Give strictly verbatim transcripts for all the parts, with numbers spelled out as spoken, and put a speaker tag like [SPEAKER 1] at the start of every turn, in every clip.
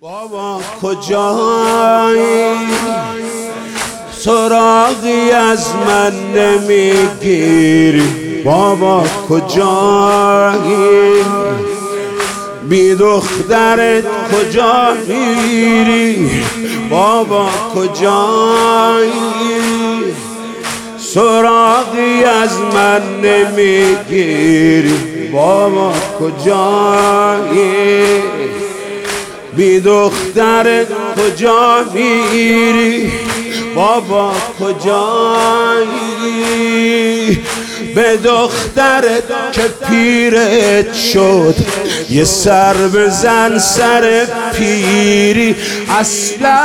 [SPEAKER 1] بابا کجایی؟ سراغی از من نمیگیری. بابا کجایی؟ بی دخترت کجا میری؟ بابا کجایی؟ سراغی از من نمیگیری. بابا کجایی؟ بی دخترت کجا میری؟ بابا کجایی؟ به دخترت که پیرت شد یه سر بزن سر پیری. اصلا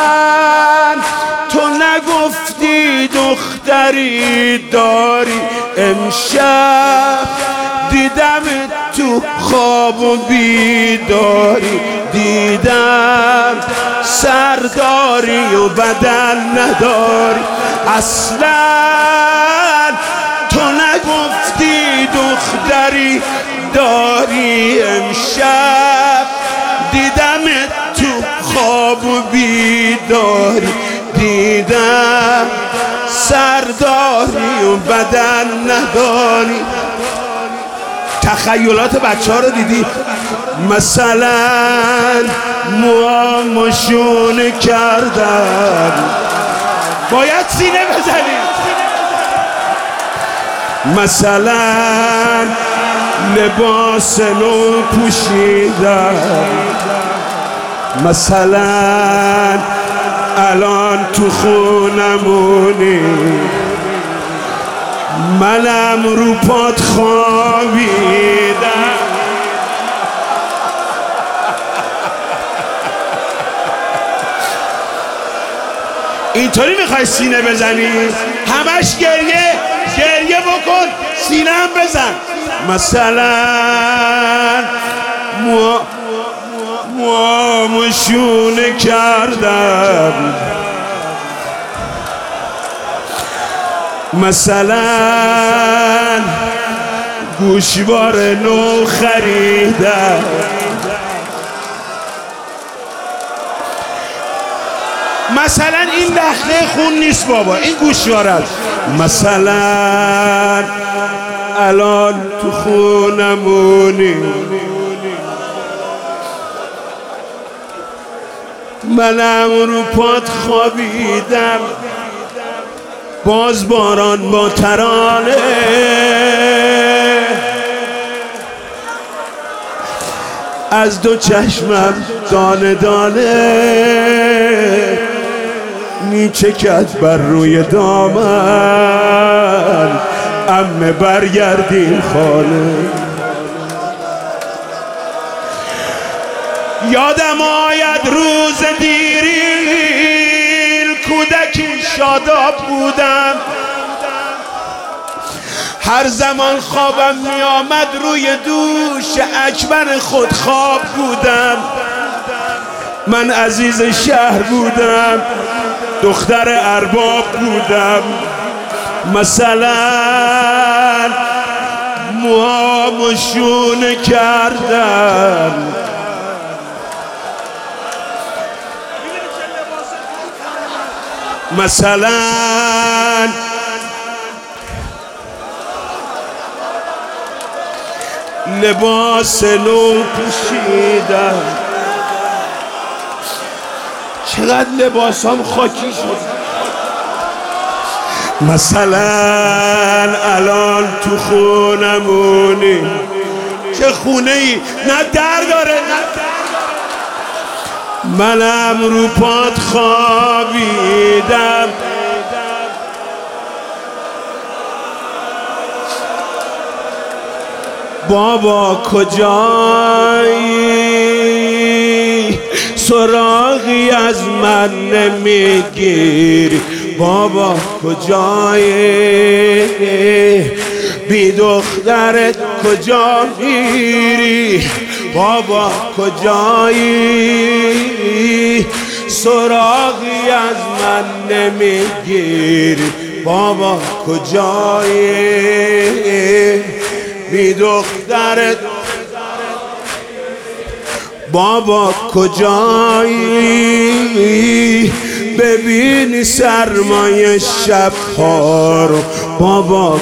[SPEAKER 1] تو نگفتی دختری داری. امشب دیدم تو خواب و بیداری. دیدم سرداری و بدن نداری. اصلا تو نگفتی دختری داری. امشب دیدم تو خواب و بیداری. دیدم سرداری و بدن نداری. تخیلات بچه ها رو دیدی؟ مثلا موامشون کردن. باید سینه بزنی. مثلا لباس نو پوشیدن. مثلا الان تو خونمونی. منم رو پات خوابیدم. اینطوری میخوای سینه بزنی؟ همش گریه گریه بکن، سینه هم بزن. مثلا مو موامشونه کردم. مثلا گوشوار نو خریدم. مثلا این دخله خون نیست بابا، این گوشوار است. مثلا الان تو خونمونی. منم رو پات خوابیدم. باز باران با ترانه از دو چشمم دانه دانه میچکد بر روی دامن. عمه برگردیم خانه. یادم آید روز دیرین کودکی شاداب بودم. هر زمان خوابم می آمد روی دوش اکبر خود خواب بودم. من عزیز شهر بودم، دختر ارباب بودم. مثلا موامشون کردم. مثلا لباس نو پوشیدم. چقدر لباسام خاکی شد. مثلا الان تو خونمونی. چه خونه ای؟ نه در داره نه. منم رو پات خوابیدم. بابا کجایی؟ سراغی از من نمیگیری. بابا کجایی؟ بی دخترت کجا میری؟ بابا کجایی؟ سراغی از من نمیگیری. بابا کجایی؟ بی دخترت بابا کجایی ببینی سرمایه شبها رو، بابا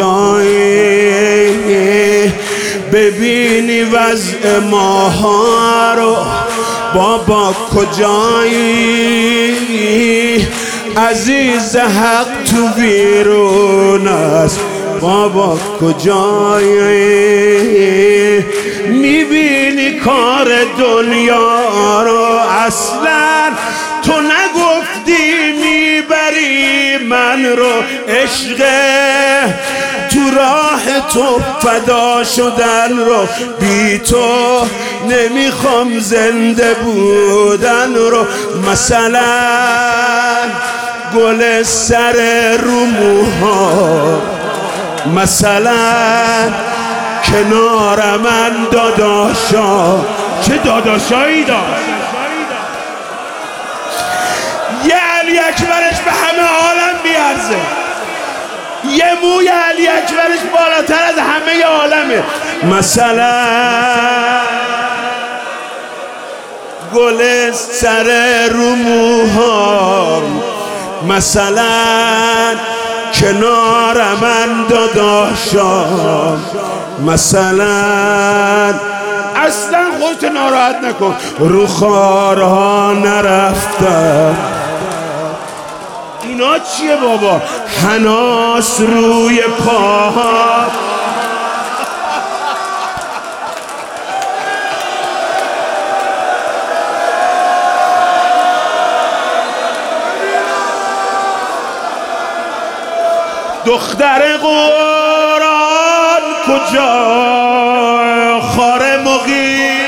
[SPEAKER 1] کجایی ببینی وضع ماها رو، بابا کجایی عزیز حق تو بیرون است، بابا کجایی میبینی کار دنیا رو اصلا تو نگفتی میبری من رو، عشق تو راه تو فدا شدن رو، بی تو نمیخوام زنده بودن رو. مثلا گل سر رو موها، مثلا کنار من داداشا، چه داداشایی داشت، یه علی اکبرش به همه عالم بیارزه، یه موی علی اکبرش بالاتر از همه عالمه. مثلا گل سر رو موها، مثلا کنار من داداشا، مثلا اصلا خودت ناراحت نکن، رو خارها نرفتم. اینا چیه بابا؟ هناس روی پاها، دختر قرآن کجا خار مقیم،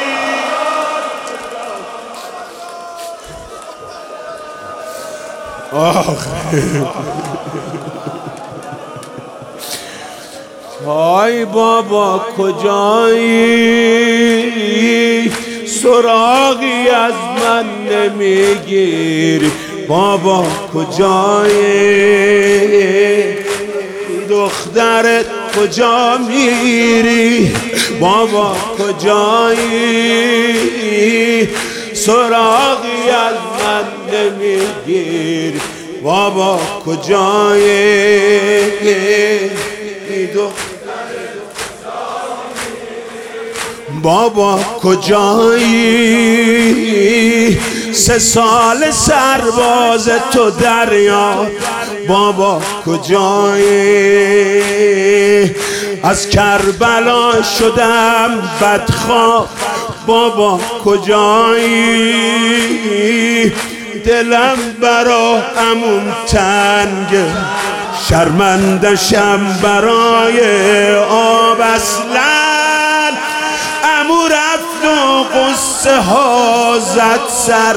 [SPEAKER 1] های بابا کجایی سراغی از من نمیگیری، بابا کجایی دخترت کجا میری، بابا کجایی سراغی از من نمیگیری، بابا کجایی بابا کجایی سه سال سرباز تو دریا، بابا کجایی از کربلا شدم بدخواه، بابا کجایی دلم برا عموم تنگه، شرمندشم برای آب، اصلا عمو رفت و قصه ها زد سر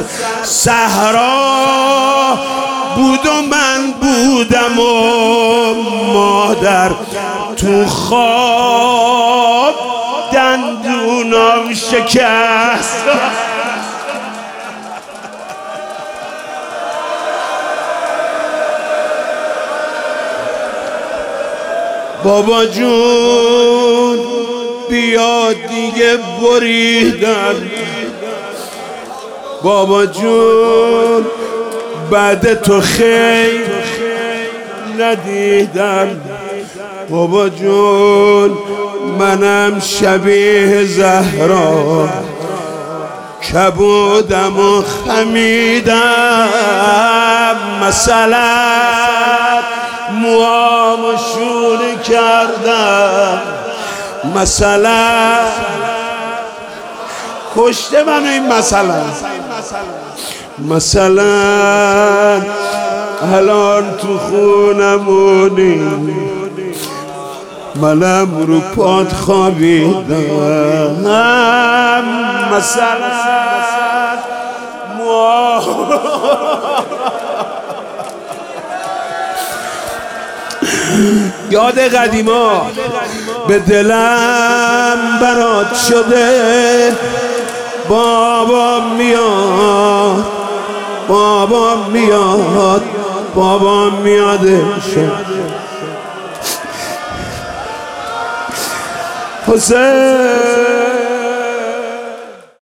[SPEAKER 1] صحرا بود و من بودم و مادر تو خواب دندونم شکست. بابا جون بیا دیگه بریدن، بابا جون بعد تو خیر ندیدم، بابا جون منم شبیه زهرا کبودم و خمیدم، مثلا موامو شونه کردم، مثلا کشته منو این مثلا، مثلا الان تو خونمونی منم رو پات خوابیدم، مثلا موام یاد قدیما به دلم برات شده، بابا میاد بابا میاد بابا میادش حسین.